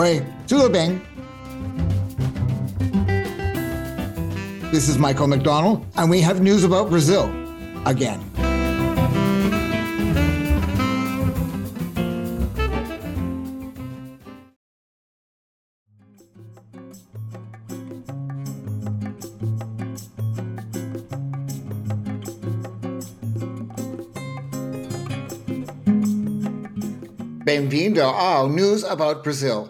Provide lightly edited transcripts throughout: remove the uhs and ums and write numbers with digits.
Oi, tudo bem? This is Michael McDonald, and we have news about Brazil again. Bem-vindo ao News About Brazil.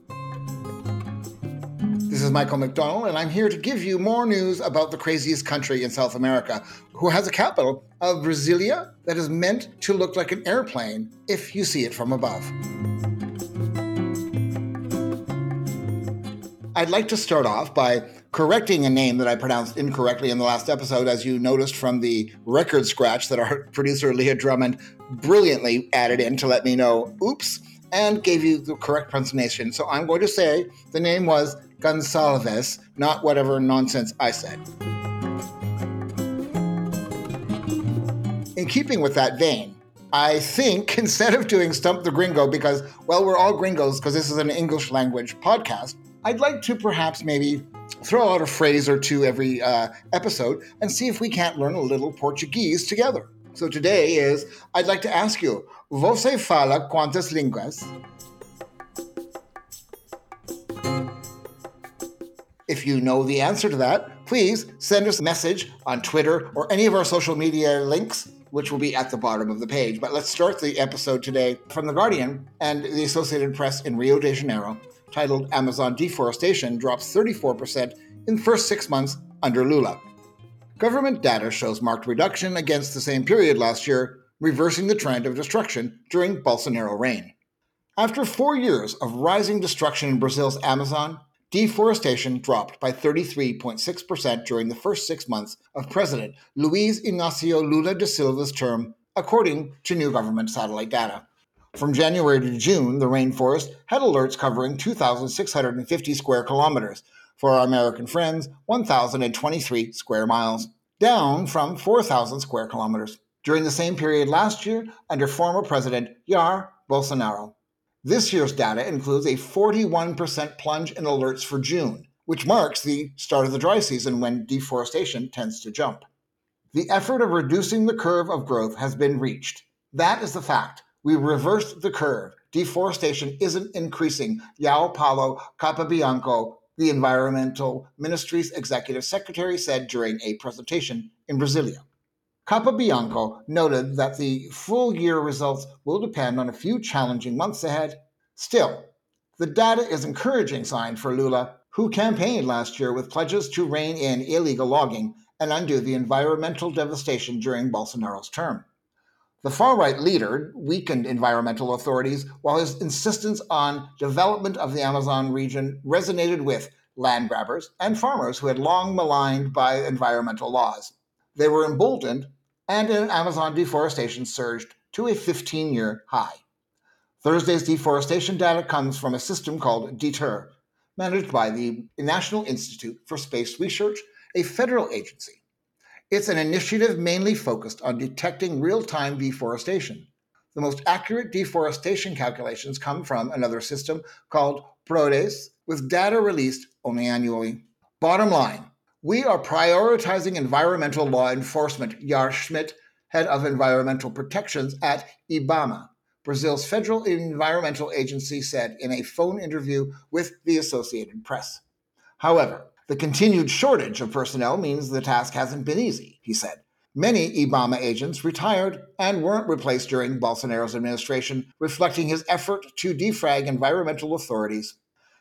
This is Michael McDonald, and I'm here to give you more news about the craziest country in South America, who has a capital of Brasilia that is meant to look like an airplane if you see it from above. I'd like to start off by correcting a name that I pronounced incorrectly in the last episode, as you noticed from the record scratch that our producer Leah Drummond brilliantly added in to let me know, oops, and gave you the correct pronunciation. So I'm going to say the name was Gonçalves, not whatever nonsense I said. In keeping with that vein, I think instead of doing Stump the Gringo, because, well, we're all gringos because this is an English language podcast, I'd like to perhaps maybe throw out a phrase or two every episode and see if we can't learn a little Portuguese together. So today is, I'd like to ask you, você fala quantas línguas? If you know the answer to that, please send us a message on Twitter or any of our social media links, which will be at the bottom of the page. But let's start the episode today from The Guardian and the Associated Press in Rio de Janeiro, titled Amazon Deforestation Drops 34% in the first 6 months under Lula. Government data shows marked reduction against the same period last year, reversing the trend of destruction during Bolsonaro reign. After 4 years of rising destruction in Brazil's Amazon, deforestation dropped by 33.6% during the first 6 months of President Luiz Inácio Lula da Silva's term, according to new government satellite data. From January to June, the rainforest had alerts covering 2,650 square kilometers. For our American friends, 1,023 square miles, down from 4,000 square kilometers during the same period last year under former President Jair Bolsonaro. This year's data includes a 41% plunge in alerts for June, which marks the start of the dry season when deforestation tends to jump. The effort of reducing the curve of growth has been reached. That is the fact. We reversed the curve. Deforestation isn't increasing, João Paulo Capobianco, the Environmental Ministry's executive secretary, said during a presentation in Brasilia. Capobianco noted that the full-year results will depend on a few challenging months ahead. Still, the data is an encouraging sign for Lula, who campaigned last year with pledges to rein in illegal logging and undo the environmental devastation during Bolsonaro's term. The far-right leader weakened environmental authorities, while his insistence on development of the Amazon region resonated with land grabbers and farmers who had long maligned by environmental laws. They were emboldened, and Amazon deforestation surged to a 15-year high. Thursday's deforestation data comes from a system called DETER, managed by the National Institute for Space Research, a federal agency. It's an initiative mainly focused on detecting real-time deforestation. The most accurate deforestation calculations come from another system called PRODES, with data released only annually. Bottom line, we are prioritizing environmental law enforcement, Jair Schmidt, head of environmental protections at IBAMA, Brazil's federal environmental agency, said in a phone interview with the Associated Press. However, the continued shortage of personnel means the task hasn't been easy, he said. Many IBAMA agents retired and weren't replaced during Bolsonaro's administration, reflecting his effort to defrag environmental authorities.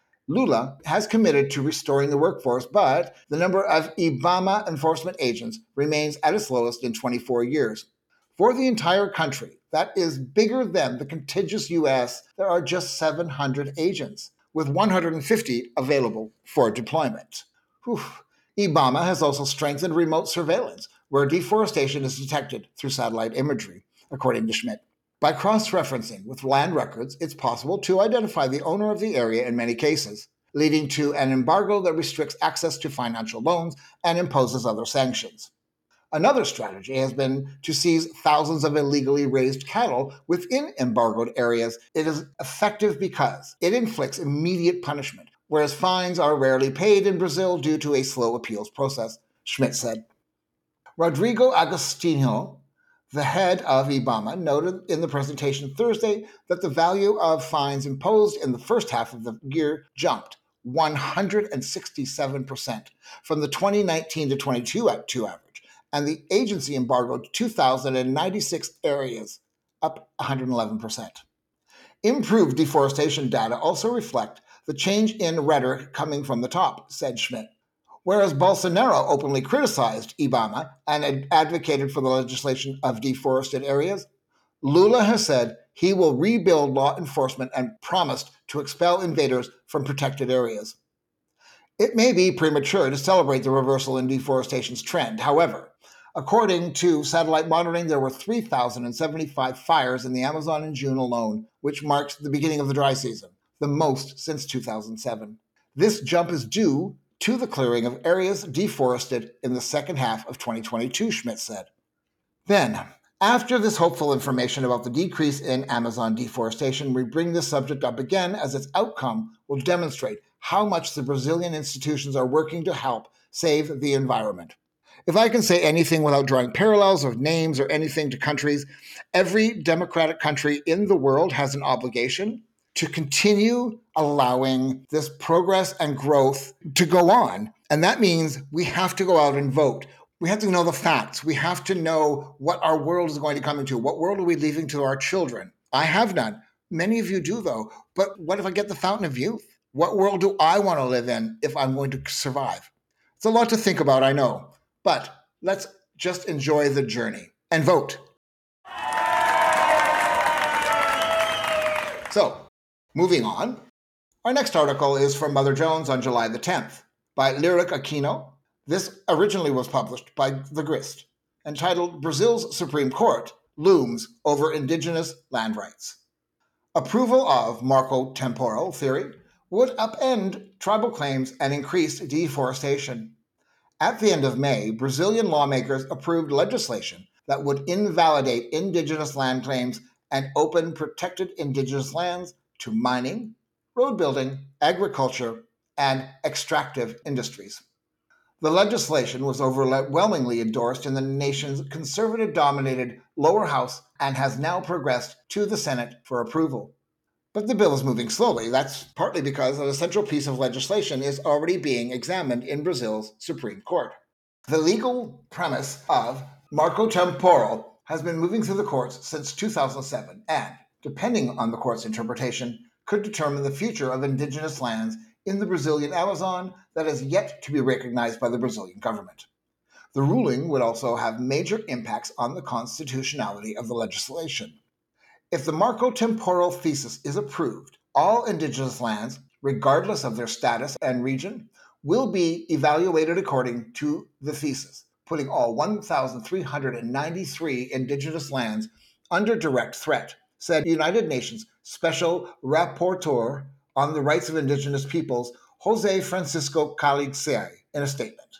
Lula has committed to restoring the workforce, but the number of IBAMA enforcement agents remains at its lowest in 24 years. For the entire country, that is bigger than the contiguous U.S., there are just 700 agents, with 150 available for deployment. IBAMA has also strengthened remote surveillance, where deforestation is detected through satellite imagery, according to Schmidt. By cross-referencing with land records, it's possible to identify the owner of the area in many cases, leading to an embargo that restricts access to financial loans and imposes other sanctions. Another strategy has been to seize thousands of illegally raised cattle within embargoed areas. It is effective because it inflicts immediate punishment, whereas fines are rarely paid in Brazil due to a slow appeals process, Schmidt said. Rodrigo Agostinho, the head of IBAMA, noted in the presentation Thursday that the value of fines imposed in the first half of the year jumped 167% from the 2019 to 22 average, and the agency embargoed 2,096 areas, up 111%. Improved deforestation data also reflect the change in rhetoric coming from the top, said Schmidt. Whereas Bolsonaro openly criticized IBAMA and advocated for the legislation of deforested areas, Lula has said he will rebuild law enforcement and promised to expel invaders from protected areas. It may be premature to celebrate the reversal in deforestation's trend. However, according to satellite monitoring, there were 3,075 fires in the Amazon in June alone, which marks the beginning of the dry season, the most since 2007. This jump is due to the clearing of areas deforested in the second half of 2022, Schmidt said. Then, after this hopeful information about the decrease in Amazon deforestation, we bring this subject up again as its outcome will demonstrate how much the Brazilian institutions are working to help save the environment. If I can say anything without drawing parallels or names or anything to countries, every democratic country in the world has an obligation to continue allowing this progress and growth to go on. And that means we have to go out and vote. We have to know the facts. We have to know what our world is going to come into. What world are we leaving to our children? I have none. Many of you do, though. But what if I get the fountain of youth? What world do I want to live in if I'm going to survive? It's a lot to think about, I know. But let's just enjoy the journey and vote. So, moving on, our next article is from Mother Jones on July the 10th by Lyric Aquino. This originally was published by The Grist, entitled Brazil's Supreme Court Looms Over Indigenous Land Rights. Approval of Marco-temporal theory would upend tribal claims and increase deforestation. At the end of May, Brazilian lawmakers approved legislation that would invalidate indigenous land claims and open protected indigenous lands to mining, road building, agriculture, and extractive industries. The legislation was overwhelmingly endorsed in the nation's conservative-dominated lower house and has now progressed to the Senate for approval. But the bill is moving slowly. That's partly because an essential piece of legislation is already being examined in Brazil's Supreme Court. The legal premise of Marco-temporal has been moving through the courts since 2007 and, depending on the court's interpretation, could determine the future of indigenous lands in the Brazilian Amazon that is yet to be recognized by the Brazilian government. The ruling would also have major impacts on the constitutionality of the legislation. If the Marco-temporal thesis is approved, all indigenous lands, regardless of their status and region, will be evaluated according to the thesis, putting all 1,393 indigenous lands under direct threat, said United Nations Special Rapporteur on the Rights of Indigenous Peoples, Jose Francisco Calixte, in a statement.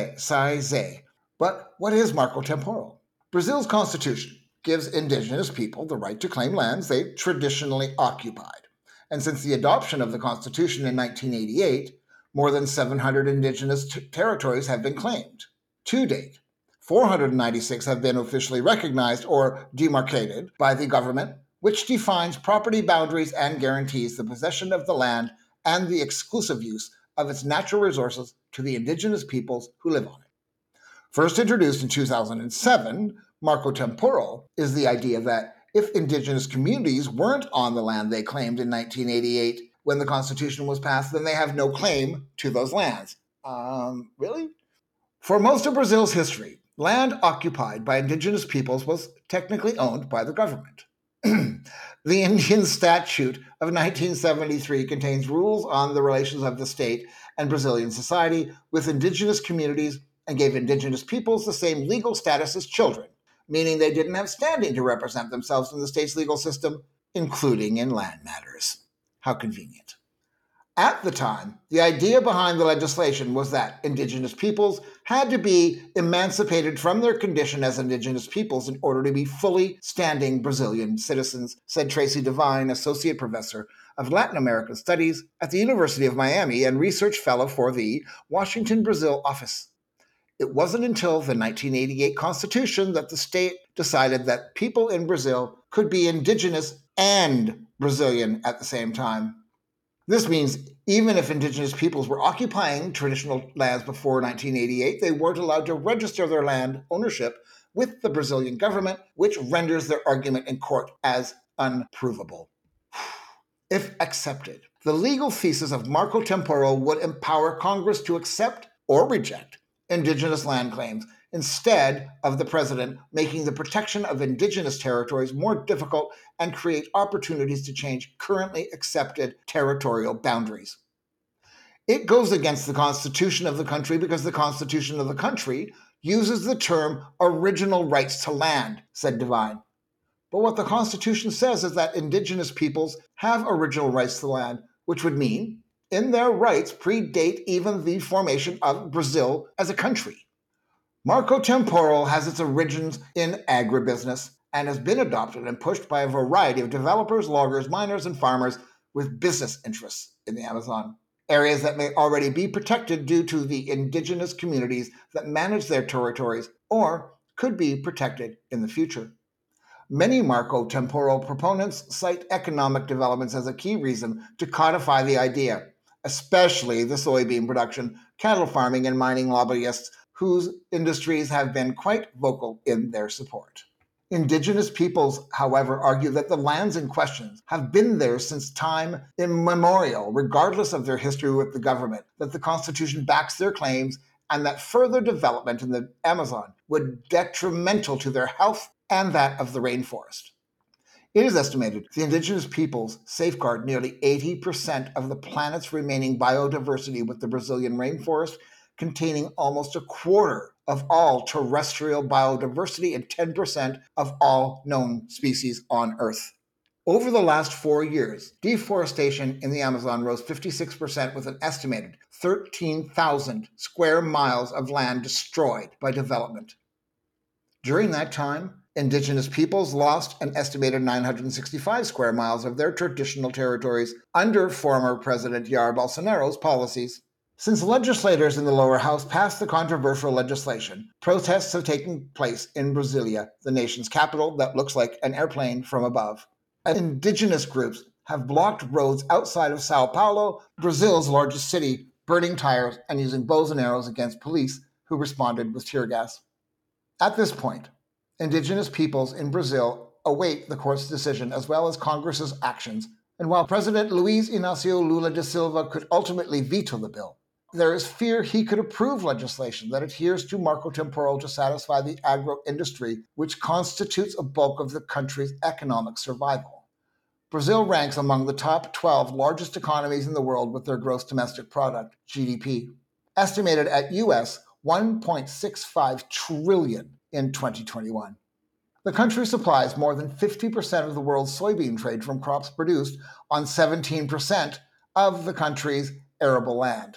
But what is Marco-temporal? Brazil's constitution gives indigenous people the right to claim lands they traditionally occupied. And since the adoption of the Constitution in 1988, more than 700 indigenous territories have been claimed. To date, 496 have been officially recognized or demarcated by the government, which defines property boundaries and guarantees the possession of the land and the exclusive use of its natural resources to the indigenous peoples who live on it. First introduced in 2007, Marco-temporal is the idea that if indigenous communities weren't on the land they claimed in 1988 when the Constitution was passed, then they have no claim to those lands. Really? For most of Brazil's history, land occupied by indigenous peoples was technically owned by the government. The Indian Statute of 1973 contains rules on the relations of the state and Brazilian society with indigenous communities and gave indigenous peoples the same legal status as children, meaning they didn't have standing to represent themselves in the state's legal system, including in land matters. How convenient. At the time, the idea behind the legislation was that indigenous peoples had to be emancipated from their condition as indigenous peoples in order to be fully standing Brazilian citizens, said Tracy Devine, associate professor of Latin American Studies at the University of Miami and research fellow for the Washington, Brazil office. It wasn't until the 1988 Constitution that the state decided that people in Brazil could be indigenous and Brazilian at the same time. This means even if indigenous peoples were occupying traditional lands before 1988, they weren't allowed to register their land ownership with the Brazilian government, which renders their argument in court as unprovable. If accepted, the legal thesis of Marco Temporo would empower Congress to accept or reject indigenous land claims instead of the president making the protection of indigenous territories more difficult and create opportunities to change currently accepted territorial boundaries. It goes against the Constitution of the country because the Constitution of the country uses the term original rights to land, said Devine. But what the Constitution says is that indigenous peoples have original rights to land, which would mean in their rights predate even the formation of Brazil as a country. Marco Temporo has its origins in agribusiness and has been adopted and pushed by a variety of developers, loggers, miners, and farmers with business interests in the Amazon, areas that may already be protected due to the indigenous communities that manage their territories or could be protected in the future. Many Marco Temporo proponents cite economic developments as a key reason to codify the idea, especially the soybean production, cattle farming, and mining lobbyists whose industries have been quite vocal in their support. Indigenous peoples, however, argue that the lands in question have been there since time immemorial, regardless of their history with the government, that the Constitution backs their claims, and that further development in the Amazon would be detrimental to their health and that of the rainforest. It is estimated the indigenous peoples safeguard nearly 80% of the planet's remaining biodiversity, with the Brazilian rainforest containing almost a quarter of all terrestrial biodiversity and 10% of all known species on Earth. Over the last 4 years, deforestation in the Amazon rose 56%, with an estimated 13,000 square miles of land destroyed by development. During that time, indigenous peoples lost an estimated 965 square miles of their traditional territories under former President Jair Bolsonaro's policies. Since legislators in the lower house passed the controversial legislation, protests have taken place in Brasilia, the nation's capital that looks like an airplane from above. Indigenous groups have blocked roads outside of Sao Paulo, Brazil's largest city, burning tires and using bows and arrows against police who responded with tear gas. At this point, indigenous peoples in Brazil await the court's decision as well as Congress's actions, and while President Luiz Inácio Lula da Silva could ultimately veto the bill, there is fear he could approve legislation that adheres to Marco Temporo to satisfy the agro-industry, which constitutes a bulk of the country's economic survival. Brazil ranks among the top 12 largest economies in the world with their gross domestic product, GDP, estimated at US $1.65 trillion in 2021. The country supplies more than 50% of the world's soybean trade from crops produced on 17% of the country's arable land.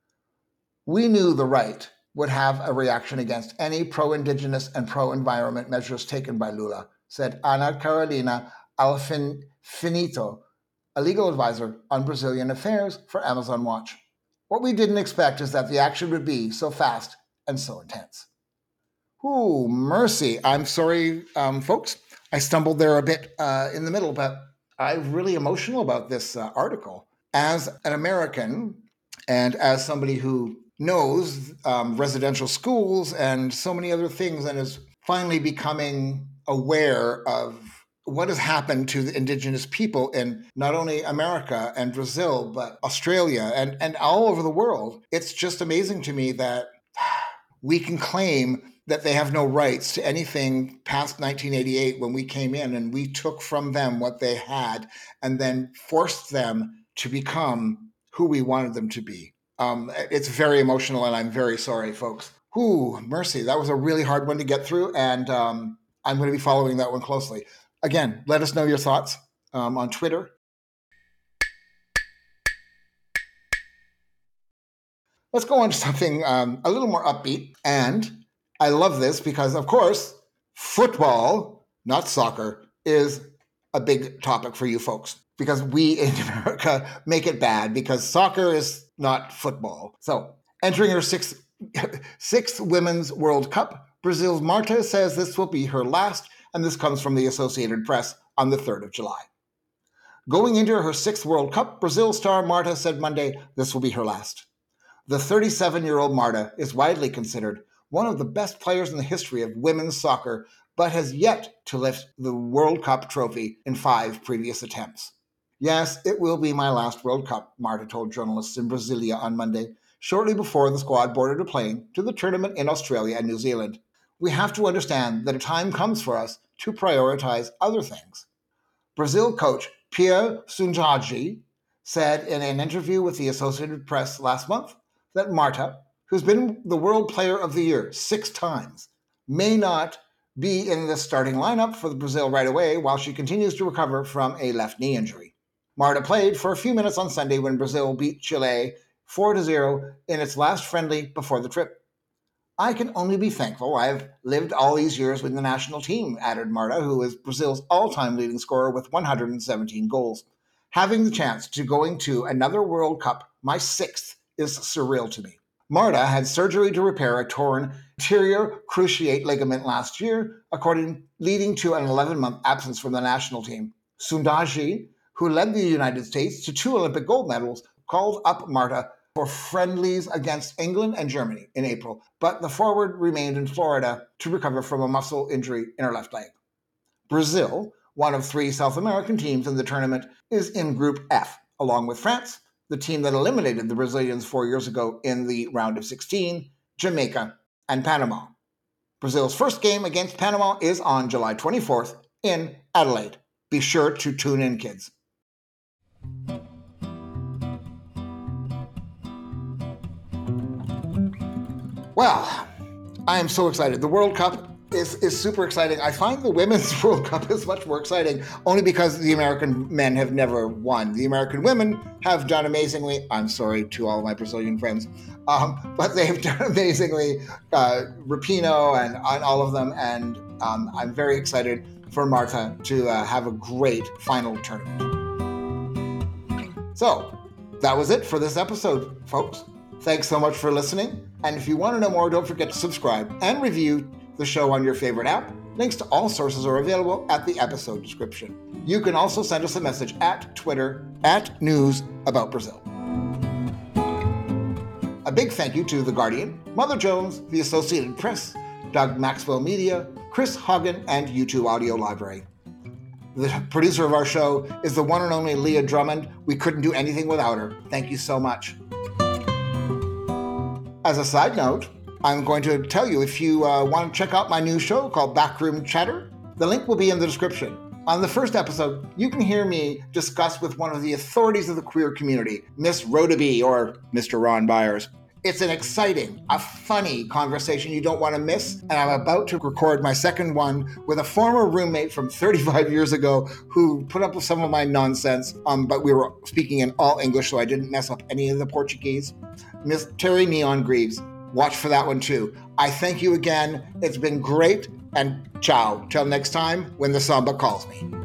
We knew the right would have a reaction against any pro-indigenous and pro-environment measures taken by Lula, said Ana Carolina Alfinito, a legal advisor on Brazilian affairs for Amazon Watch. What we didn't expect is that the action would be so fast and so intense. Ooh, mercy. I'm sorry, folks. I stumbled there a bit in the middle, but I'm really emotional about this article. As an American and as somebody who knows residential schools and so many other things and is finally becoming aware of what has happened to the indigenous people in not only America and Brazil, but Australia and all over the world, it's just amazing to me that we can claim that they have no rights to anything past 1988 when we came in and we took from them what they had and then forced them to become who we wanted them to be. It's very emotional and I'm very sorry, folks. Ooh, mercy. That was a really hard one to get through and I'm going to be following that one closely. Again, let us know your thoughts on Twitter. Let's go on to something a little more upbeat. And I love this because, of course, football, not soccer, is a big topic for you folks because we in America make it bad because soccer is not football. So, entering her sixth Women's World Cup, Brazil's Marta says this will be her last, and this comes from the Associated Press on the 3rd of July. Going into her 6th World Cup, Brazil star Marta said Monday this will be her last. The 37-year-old Marta is widely considered one of the best players in the history of women's soccer, but has yet to lift the World Cup trophy in 5 previous attempts. Yes, it will be my last World Cup, Marta told journalists in Brasilia on Monday, shortly before the squad boarded a plane to the tournament in Australia and New Zealand. We have to understand that a time comes for us to prioritize other things. Brazil coach Pierre Sunjagi said in an interview with the Associated Press last month that Marta, who's been the World Player of the Year 6 times, may not be in the starting lineup for Brazil right away while she continues to recover from a left knee injury. Marta played for a few minutes on Sunday when Brazil beat Chile 4-0 in its last friendly before the trip. I can only be thankful I've lived all these years with the national team, added Marta, who is Brazil's all-time leading scorer with 117 goals. Having the chance to going to another World Cup, my 6th, is surreal to me. Marta had surgery to repair a torn anterior cruciate ligament last year, leading to an 11-month absence from the national team. Sundaji, who led the United States to 2 Olympic gold medals, called up Marta for friendlies against England and Germany in April, but the forward remained in Florida to recover from a muscle injury in her left leg. Brazil, one of 3 South American teams in the tournament, is in Group F, along with France, the team that eliminated the Brazilians 4 years ago in the round of 16, Jamaica, and Panama. Brazil's first game against Panama is on July 24th in Adelaide. Be sure to tune in, kids. Well, I am so excited. The World Cup is super exciting. I find the Women's World Cup is much more exciting only because the American men have never won. The American women have done amazingly. I'm sorry to all of my Brazilian friends, but they have done amazingly. Rapinoe and all of them, and I'm very excited for Marta to have a great final tournament. So that was it for this episode, folks. Thanks so much for listening. And if you want to know more, don't forget to subscribe and review the show on your favorite app. Links to all sources are available at the episode description. You can also send us a message at Twitter @NewsAboutBrazil. A big thank you to The Guardian, Mother Jones, The Associated Press, Doug Maxwell Media, Chris Hagen, and YouTube Audio Library. The producer of our show is the one and only Leah Drummond. We couldn't do anything without her. Thank you so much. As a side note, I'm going to tell you if you want to check out my new show called Backroom Chatter, the link will be in the description. On the first episode, you can hear me discuss with one of the authorities of the queer community, Miss Rhoda B. or Mr. Ron Byers. It's an exciting, a funny conversation you don't want to miss, and I'm about to record my second one with a former roommate from 35 years ago who put up with some of my nonsense, but we were speaking in all English so I didn't mess up any of the Portuguese. Miss Terry Neon Greaves. Watch for that one too. I thank you again. It's been great, and ciao. Till next time when the samba calls me.